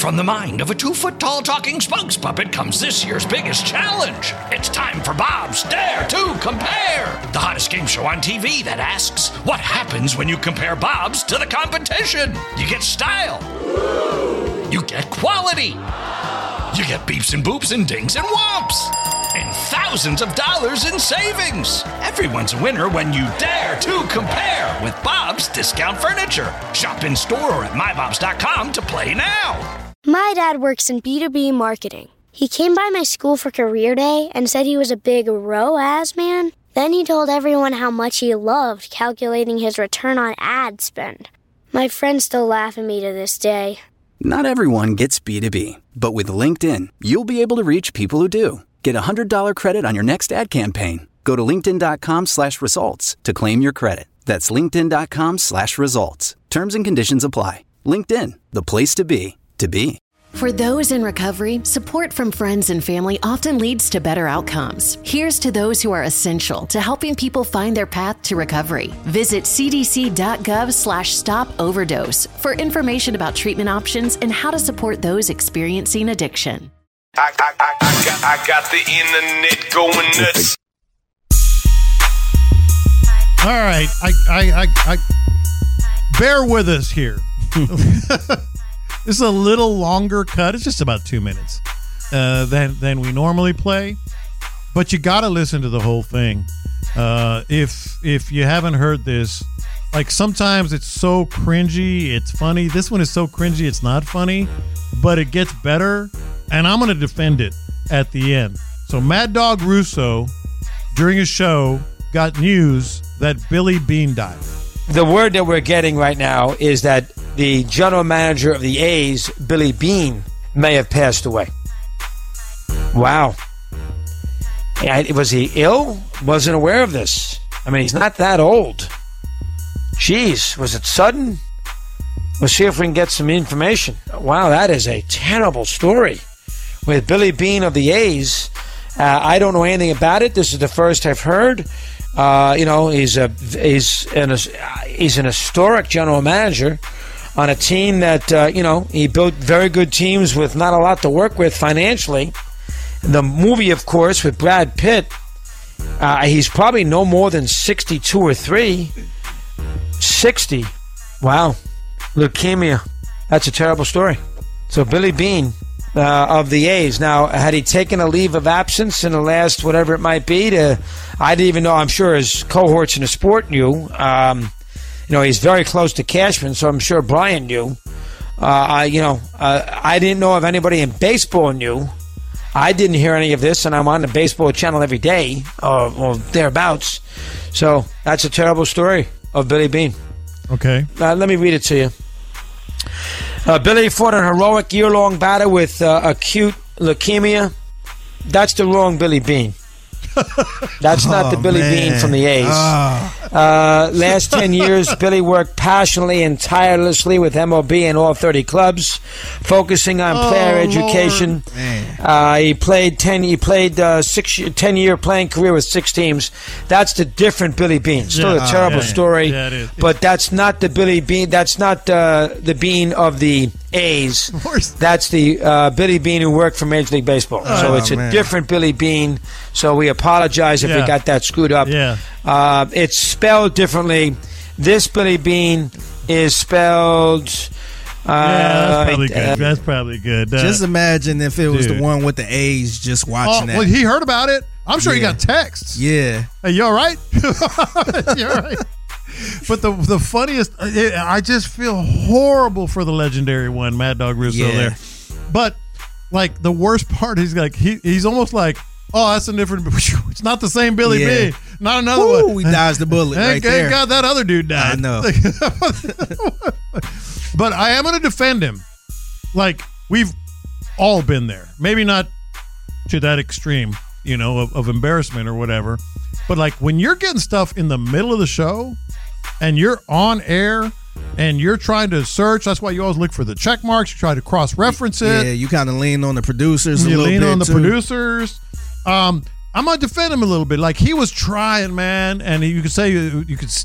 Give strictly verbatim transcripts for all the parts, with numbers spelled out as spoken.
From the mind of a two-foot-tall talking spokes puppet comes this year's biggest challenge. It's time for Bob's Dare to Compare, the hottest game show on T V that asks, what happens when you compare Bobs to the competition? You get style. You get quality. You get beeps and boops and dings and whomps. And thousands of dollars in savings. Everyone's a winner when you dare to compare with Bob's Discount Furniture. Shop in store or at my bobs dot com to play now. My dad works in B two B marketing. He came by my school for career day and said he was a big R O A S man. Then he told everyone how much he loved calculating his return on ad spend. My friends still laugh at me to this day. Not everyone gets B two B, but with LinkedIn, you'll be able to reach people who do. Get a one hundred dollars credit on your next ad campaign. Go to linkedin.com slash results to claim your credit. That's linkedin.com slash results. Terms and conditions apply. LinkedIn, the place to be, to be. For those in recovery, support from friends and family often leads to better outcomes. Here's to those who are essential to helping people find their path to recovery. Visit cdc.gov slash stop overdose for information about treatment options and how to support those experiencing addiction. I, I, I, I, got, I got the internet going nuts. All right, I, I, I, I bear with us here. This is a little longer cut. It's just about two minutes uh, than than we normally play, but you got to listen to the whole thing. Uh, if if you haven't heard this, like sometimes it's so cringy, it's funny. This one is so cringy, it's not funny, but it gets better, and I'm going to defend it at the end. So Mad Dog Russo, during his show, got news that Billy Beane died. The word that we're getting right now is that the general manager of the A's, Billy Beane, may have passed away. Wow. And was he ill? Wasn't aware of this. I mean, he's not that old. Jeez, was it sudden? We'll see if we can get some information. Wow, that is a terrible story. With Billy Beane of the A's, uh, I don't know anything about it. This is the first I've heard. Uh, you know, he's a he's an he's an historic general manager on a team that uh, you know he built very good teams with not a lot to work with financially. The movie, of course, with Brad Pitt, uh, he's probably no more than sixty-two or three. sixty. Wow. Leukemia. That's a terrible story. So Billy Beane uh, of the A's. Now, had he taken a leave of absence in the last whatever it might be to, I didn't even know, I'm sure his cohorts in the sport knew. Um, you know, he's very close to Cashman, so I'm sure Brian knew. Uh, I, you know, uh, I didn't know if anybody in baseball knew. I didn't hear any of this, and I'm on the baseball channel every day, or, or thereabouts. So that's a terrible story of Billy Beane. Okay. Uh, let me read it to you. Uh, Billy fought an heroic year-long battle with uh, acute leukemia. That's the wrong Billy Beane. That's oh, not the Billy man. Beane from the A's. Oh. Uh, last ten years, Billy worked passionately and tirelessly with M L B and all thirty clubs, focusing on oh, player education. Uh, he played ten. He played uh, six, ten year playing career with six teams. That's the different Billy Beane. Still yeah, a terrible uh, yeah, story, yeah, it is. But that's not the Billy Beane. That's not uh, the Beane of the A's. That's the uh, Billy Beane who worked for Major League Baseball. Oh, so it's a man. different Billy Beane. So we apologize if yeah. we got that screwed up. Yeah. Uh, it's spelled differently. This Billy Beane is spelled. Uh, yeah, that's probably good. Uh, that's probably good. Uh, just imagine if it was dude. the one with the A's just watching oh, that. Well, he heard about it. I'm sure yeah. he got texts. Yeah. Hey, you all right? You all right? But the the funniest, it, I just feel horrible for the legendary one, Mad Dog Russo yeah. there. But like the worst part, he's like he he's almost like, oh, that's a different. It's not the same Billy yeah. Beane. Not another Ooh, one. We dodged the bullet right thank, there. Thank God that other dude died. I know. But I am going to defend him. Like we've all been there. Maybe not to that extreme, you know, of, of embarrassment or whatever. But like when you're getting stuff in the middle of the show. And you're on air, and you're trying to search. That's why you always look for the check marks. You try to cross-reference it. Yeah, you kind of lean on the producers a you little bit, You lean on the too. producers. Um, I'm going to defend him a little bit. Like, he was trying, man, and you could say you, you could s-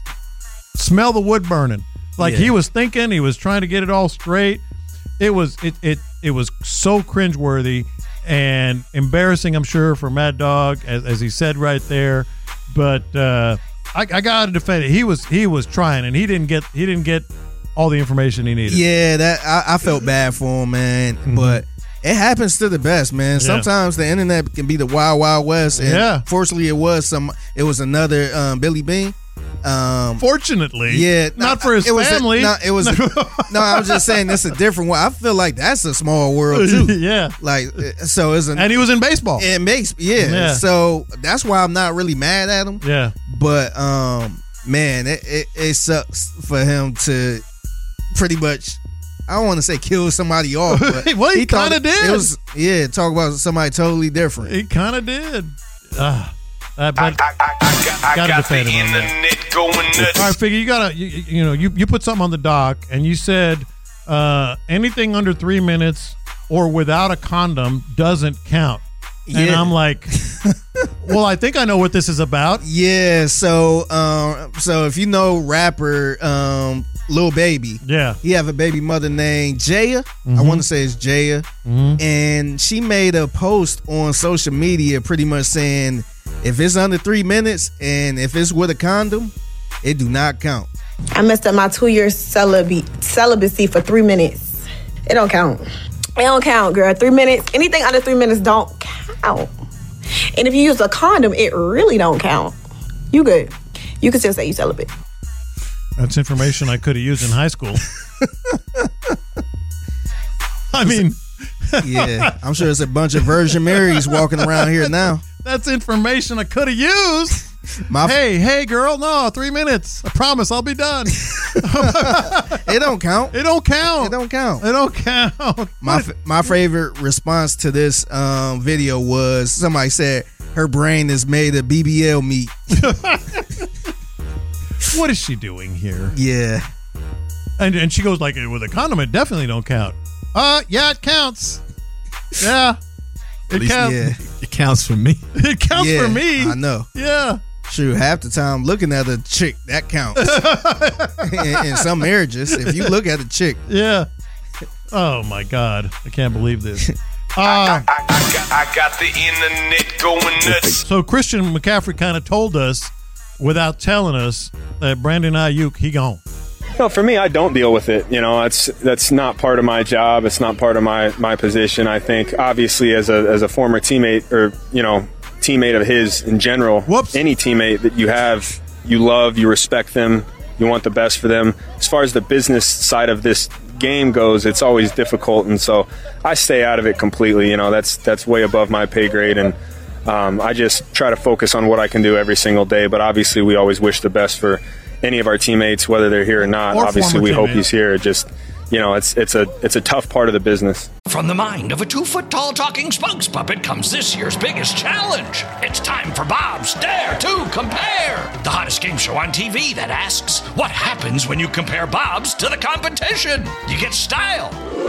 smell the wood burning. Like, yeah. he was thinking. He was trying to get it all straight. It was it, it it was so cringeworthy and embarrassing, I'm sure, for Mad Dog, as, as he said right there. But uh, I, I got to defend it. He was he was trying, and he didn't get he didn't get all the information he needed. Yeah, that I, I felt bad for him, man. Mm-hmm. But it happens to the best, man. Yeah. Sometimes the internet can be the wild, wild west. And yeah. Fortunately, it was some. It was another um, Billy Bean. Um, Fortunately, yeah, not for his it was family. A, no, it was. A, no, I was just saying that's a different one. I feel like that's a small world too. Yeah, like so it's an, and he was in baseball. It makes yeah. yeah. So that's why I'm not really mad at him. Yeah, but um, man, it, it, it sucks for him to pretty much. I don't want to say kill somebody off, but well, he, he kind of did. It was yeah, talk about somebody totally different. He kind of did. Uh, Uh, but I, I, I, I got, I gotta got defend the him on internet going nuts. All right, Figgy, you gotta, you, you know, you, you put something on the dock, and you said uh, anything under three minutes or without a condom doesn't count. Yeah. And I'm like, well, I think I know what this is about. Yeah. So, um, so if you know rapper um, Lil Baby, yeah, he have a baby mother named Jaya. Mm-hmm. I want to say it's Jaya, mm-hmm. and she made a post on social media, pretty much saying, if it's under three minutes and if it's with a condom, it do not count. I messed up my two-year celib- celibacy for three minutes. It don't count. It don't count, girl. Three minutes, anything under three minutes don't count. And if you use a condom, it really don't count. You good. You can still say you celibate. That's information I could have used in high school. I mean... yeah, I'm sure there's a bunch of Virgin Marys walking around here now. That's information I could have used. My hey, hey, girl, no, three minutes. I promise I'll be done. It don't count. It don't count. It don't count. It don't count. My my favorite response to this um, video was somebody said her brain is made of B B L meat. What is she doing here? Yeah. And and she goes like, with a condom, it definitely don't count. Uh, yeah, it counts. Yeah. It counts. Yeah. It counts for me. It counts yeah, for me. I know. Yeah. Shoot, half the time looking at a chick, that counts. in, in some marriages, if you look at a chick. Yeah. Oh, my God. I can't believe this. Uh, I, I, I, got, I got the internet going nuts. So Christian McCaffrey kind of told us, without telling us, that Brandon Ayuk, he gone. No, for me, I don't deal with it. You know, that's that's not part of my job. It's not part of my, my position. I think, obviously, as a as a former teammate or, you know, teammate of his in general, Whoops. any teammate that you have, you love, you respect them, you want the best for them. As far as the business side of this game goes, it's always difficult, and so I stay out of it completely. You know, that's that's way above my pay grade, and um, I just try to focus on what I can do every single day. But obviously, we always wish the best for any of our teammates, whether they're here or not. Or obviously, we teammate. hope he's here. It just, you know, it's it's a it's a tough part of the business. From the mind of a two-foot-tall talking spokes puppet comes this year's biggest challenge. It's time for Bob's Dare to Compare, the hottest game show on T V that asks, what happens when you compare Bob's to the competition? You get style.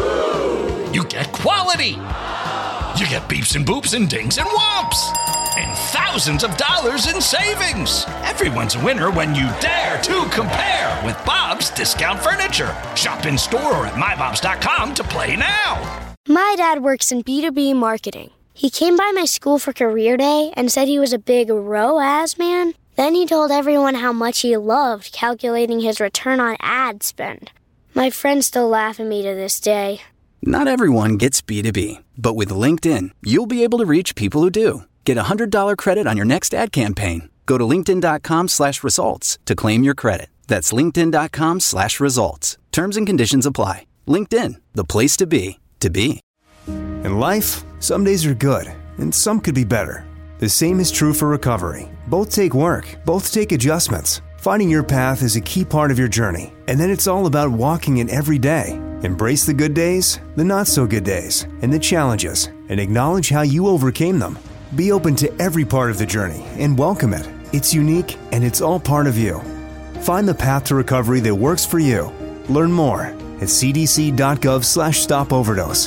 You get quality. You get beeps and boops and dings and whomps. And thousands of dollars in savings. Everyone's a winner when you dare to compare with Bob's Discount Furniture. Shop in store or at my bobs dot com to play now. My dad works in B two B marketing. He came by my school for career day and said he was a big R O A S man. Then he told everyone how much he loved calculating his return on ad spend. My friends still laugh at me to this day. Not everyone gets B two B, but with LinkedIn, you'll be able to reach people who do. Get a one hundred dollars credit on your next ad campaign. Go to linkedin.com slash results to claim your credit. That's linkedin.com slash results. Terms and conditions apply. LinkedIn, the place to be, to be. In life, some days are good, and some could be better. The same is true for recovery. Both take work, both take adjustments. Finding your path is a key part of your journey, and then it's all about walking it every day. Embrace the good days, the not-so-good days, and the challenges, and acknowledge how you overcame them. Be open to every part of the journey and welcome it. It's unique and it's all part of you. Find the path to recovery that works for you. Learn more at cdc.gov slash stop overdose.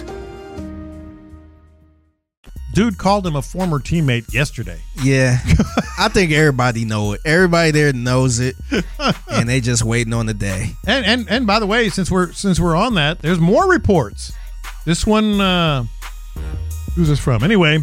Dude called him a former teammate yesterday. Yeah. I think everybody know it. Everybody there knows it. And they just waiting on the day. And and and by the way, since we're since we're on that, there's more reports This one, uh, who's this from? Anyway,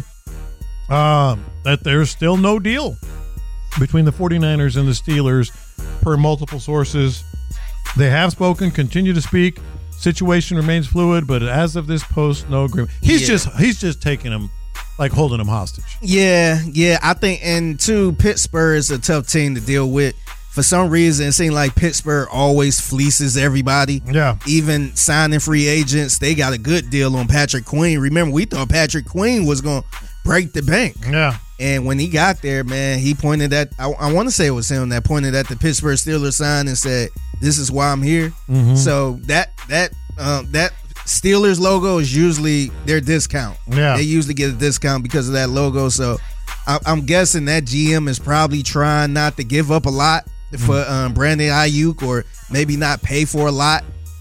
uh, that there's still no deal between the 49ers and the Steelers per multiple sources. They have spoken, continue to speak. Situation remains fluid, but as of this post, no agreement. He's Yeah. just he's just taking him, like holding him hostage. Yeah, yeah. I think, and two, Pittsburgh is a tough team to deal with. For some reason, it seems like Pittsburgh always fleeces everybody. Yeah. Even signing free agents, they got a good deal on Patrick Queen. Remember, we thought Patrick Queen was going to break the bank. Yeah. And when he got there, man, he pointed at, I, I want to say it was him that pointed at the Pittsburgh Steelers sign and said, "This is why I'm here." Mhm. So that, that, um, that Steelers logo is usually their discount. Yeah. They usually get a discount because of that logo. So I, I'm guessing that G M is probably trying not to give up a lot for um, Brandon Ayuk, or maybe not pay for a lot.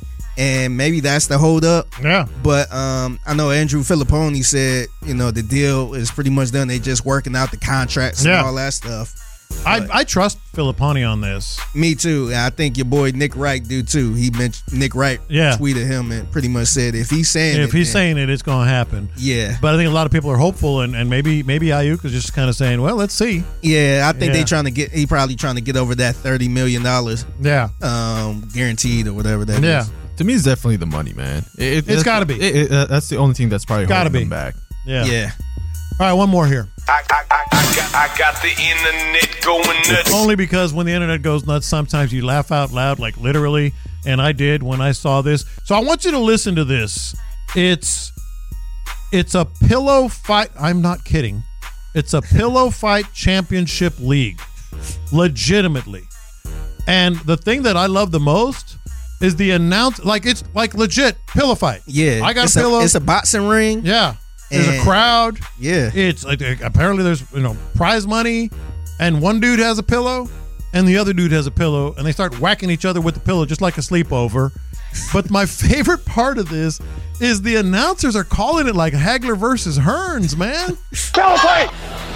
And maybe that's the hold up. Yeah. But um, I know Andrew Filipponi said, you know, the deal is pretty much done. They just working out the contracts Yeah. and all that stuff. I, I trust Filipponi on this. Me too. And I think your boy Nick Wright do too. He mentioned Nick Wright Yeah. tweeted him and pretty much said if he's saying If it, he's then- saying it, it's going to happen. Yeah. But I think a lot of people are hopeful, and, and maybe maybe Ayuk is just kind of saying, well, let's see. Yeah, I think Yeah. they trying to get. He probably trying to get over that thirty million dollars. Yeah, um, guaranteed or whatever that is. Yeah. To me, it's definitely the money, man. It, it, It's that's- gotta be. It, it, uh, that's the only thing that's probably Gotta holding be. them back. Yeah. Yeah. All right, one more here. I, I, I, I, got, I got the internet going nuts. Only because when the internet goes nuts, sometimes you laugh out loud, like literally, and I did when I saw this. So I want you to listen to this. It's it's a pillow fight. I'm not kidding. It's a pillow fight championship league, legitimately. And the thing that I love the most is the announce. Like it's like legit pillow fight. Yeah, I got it's a pillow. A, it's a boxing ring. Yeah. There's And- a crowd. Yeah. It's like apparently there's you know prize money, and one dude has a pillow, and the other dude has a pillow, and they start whacking each other with the pillow just like a sleepover. But my favorite part of this is the announcers are calling it like Hagler versus Hearns, man. Pillow fight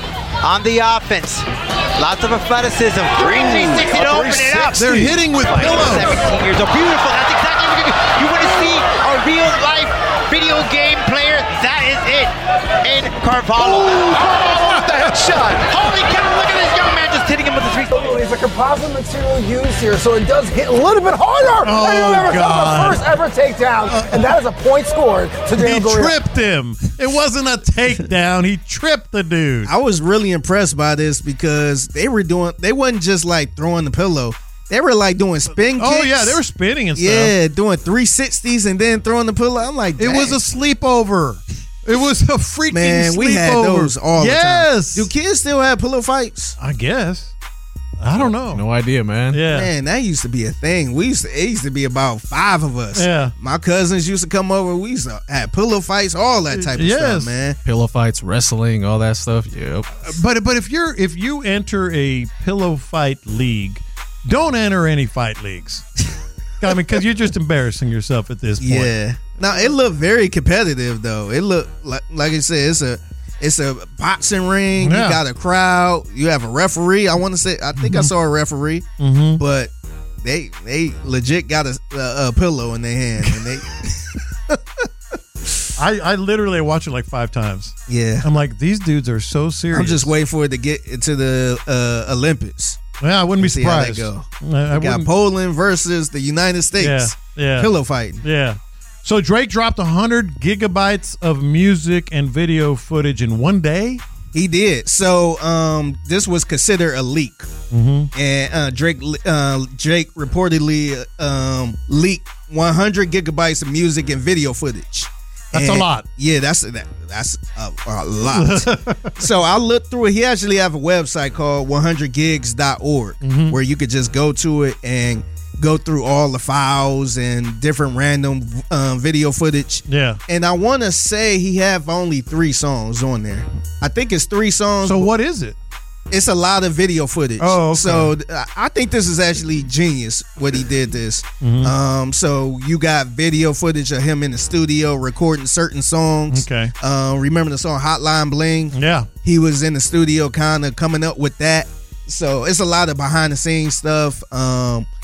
on the offense. Lots of athleticism. three sixty to open it up. They're hitting with Like, pillows. seventeen years old. Beautiful. That's exactly what you, you want to see a real life video game player. That is it. And Carvalho. Ooh, Carvalho with the headshot. Holy cow, look at this young man just hitting him with the three. It's a composite material used here, so it does hit a little bit harder. Oh, and you never God. saw the first ever takedown, and that is a point scored to He Daniel Gurria. tripped him. It wasn't a takedown. He tripped the dude. I was really impressed by this because they were doing. They wasn't just like throwing the pillow. They were like doing spin kicks. Oh yeah, they were spinning and stuff. Yeah, doing three sixties and then throwing the pillow. I'm like, It was a sleepover. It was a freaking man. sleepover. We had those all yes. the time. Do kids still have pillow fights? I guess. I don't know. No idea, man. Yeah. Man, that used to be a thing. We used to. It used to be about five of us. Yeah. My cousins used to come over. We used to have pillow fights, all that type of Yes. stuff, man. Pillow fights, wrestling, all that stuff. Yep. But but if you're if you enter a pillow fight league, don't enter any fight leagues. I mean, because you're just embarrassing yourself at this point. Yeah. Now it looked very competitive though. It looked like like I said, it's a it's a boxing ring. Yeah. You got a crowd. You have a referee. I want to say I think I saw a referee, Mm-hmm. but they they legit got a, a, a pillow in their hand and they I, I literally watched it like five times. yeah. I'm like, these dudes are so serious. I'm just waiting for it to get into the uh, Olympics. Yeah, I wouldn't be See how that surprised. go. I, I We got wouldn't- Poland versus the United States. Yeah, yeah. Pillow fighting. Yeah. So Drake dropped one hundred gigabytes of music and video footage in one day. He did. So um, this was considered a leak, Mm-hmm. and uh, Drake uh, Drake reportedly um, leaked one hundred gigabytes of music and video footage. That's a And- lot. Yeah, that's that, that's a, a lot. So I looked through it. He actually have a website called one hundred gigs dot org Mhm. where you could just go to it and go through all the files and different random um, video footage. Yeah. And I want to say he have only three songs on there. I think it's three songs. So what is it? It's a lot of video footage. Oh, okay. So th- I think this is actually genius what he did this. Mhm. Um, so you got video footage of him in the studio recording certain songs. Okay. Uh, remember the song Hotline Bling? Yeah. He was in the studio kind of coming up with that. So it's a lot of behind the scenes stuff. Um,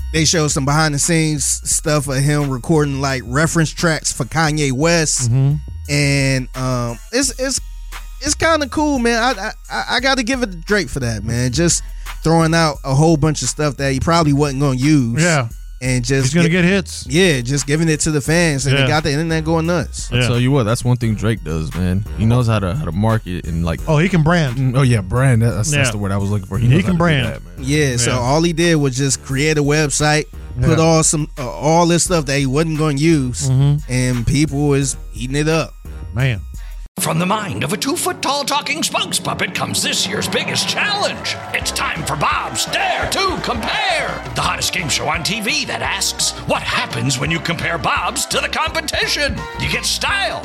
they showed some behind the scenes stuff of him recording like reference tracks for Kanye West, mm-hmm. and um, it's it's it's kind of cool, man. I I, I got to give it to Drake for that, man. Just throwing out a whole bunch of stuff that he probably wasn't going to use. Yeah. And just he's gonna get hits. Yeah, just giving it to the fans, and yeah. they got the internet going nuts. I'll yeah. tell you what, that's one thing Drake does, man. He knows how to how to market and like. Oh, he can brand. Oh yeah, brand. That's, yeah. that's the word I was looking for. He, he can brand. That, man. Yeah, yeah, so all he did was just create a website, put yeah. all some uh, all this stuff that he wasn't going to use, mm-hmm. and people was eating it up. Man. From the mind of a two-foot-tall talking spokes puppet comes this year's biggest challenge. It's time for Bob's Dare to Compare, the hottest game show on T V that asks, what happens when you compare Bobs to the competition? You get style.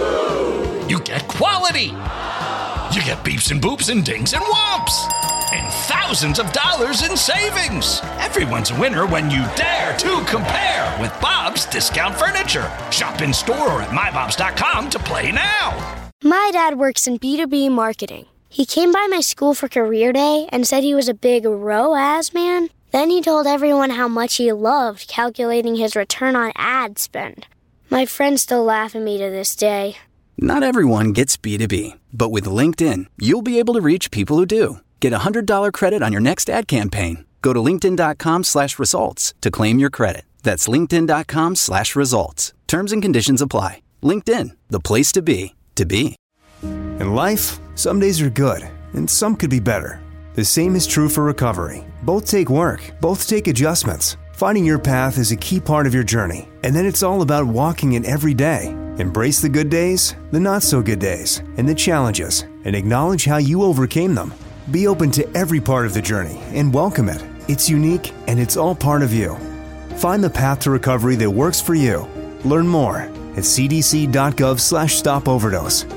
You get quality. You get beeps and boops and dings and whomps. And thousands of dollars in savings. Everyone's a winner when you dare to compare with Bob's Discount Furniture. Shop in store or at my bobs dot com to play now. My dad works in B two B marketing. He came by my school for career day and said he was a big R O A S man. Then he told everyone how much he loved calculating his return on ad spend. My friends still laugh at me to this day. Not everyone gets B two B, but with LinkedIn, you'll be able to reach people who do. Get a one hundred dollars credit on your next ad campaign. Go to linkedin.com slash results to claim your credit. That's linkedin.com slash results. Terms and conditions apply. LinkedIn, the place to be, to be. In life, some days are good, and some could be better. The same is true for recovery. Both take work, both take adjustments. Finding your path is a key part of your journey, and then it's all about walking it every day. Embrace the good days, the not-so-good days, and the challenges, and acknowledge how you overcame them. Be open to every part of the journey and welcome it. It's unique, and it's all part of you. Find the path to recovery that works for you. Learn more at cdc.gov slash stop overdose.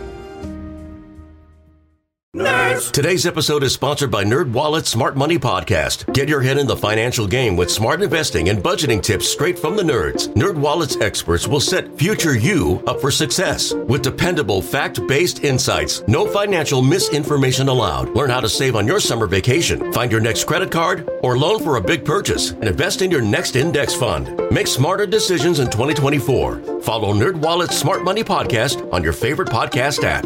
Nerds! Today's episode is sponsored by NerdWallet's Smart Money Podcast. Get your head in the financial game with smart investing and budgeting tips straight from the nerds. NerdWallet's experts will set future you up for success. With dependable, fact-based insights, no financial misinformation allowed. Learn how to save on your summer vacation, find your next credit card, or loan for a big purchase, and invest in your next index fund. Make smarter decisions in twenty twenty-four. Follow NerdWallet's Smart Money Podcast on your favorite podcast app.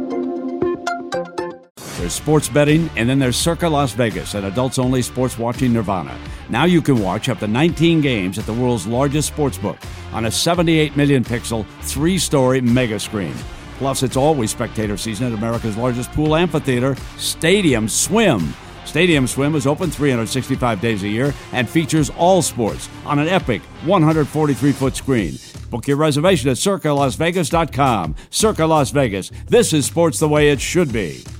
There's sports betting, and then there's Circa Las Vegas, an adults-only sports watching nirvana. Now you can watch up to nineteen games at the world's largest sportsbook on a seventy-eight million pixel, three-story mega screen. Plus, it's always spectator season at America's largest pool amphitheater, Stadium Swim. Stadium Swim is open three hundred sixty-five days a year and features all sports on an epic one hundred forty-three foot screen. Book your reservation at circa las vegas dot com. Circa Las Vegas. This is sports the way it should be.